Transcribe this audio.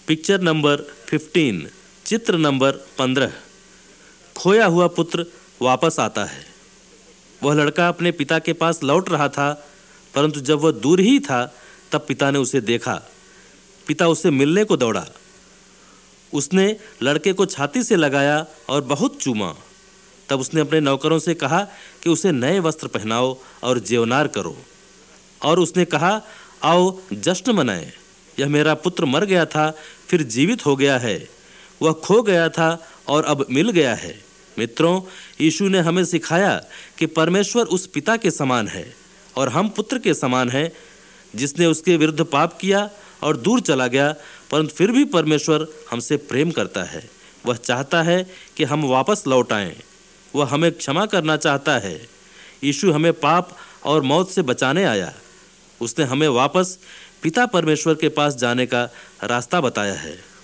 Picture number 15, चित्र number 15। खोया हुआ पुत्र वापस आता है। वह लड़का अपने पिता के पास लौट रहा था, परंतु जब वह दूर ही था तब पिता ने उसे देखा। पिता उससे मिलने को दौड़ा। उसने लड़के को छाती से लगाया और बहुत चूमा। तब उसने अपने नौकरों से कहा कि उसे नए वस्त्र पहनाओ और जेवनार करो। और उसने कहा, आओ जश्न मनाएं। यह मेरा पुत्र मर गया था, फिर जीवित हो गया है। वह खो गया था और अब मिल गया है। मित्रों, यीशु ने हमें सिखाया कि परमेश्वर उस पिता के समान है और हम पुत्र के समान हैं, जिसने उसके विरुद्ध पाप किया और दूर चला गया, परंतु फिर भी परमेश्वर हमसे प्रेम करता है। वह चाहता है कि हम वापस लौट आएं। वह हमें क्षमा करना चाहता है। यीशु हमें पाप और मौत से बचाने आया। उसने हमें वापस पिता परमेश्वर के पास जाने का रास्ता बताया है।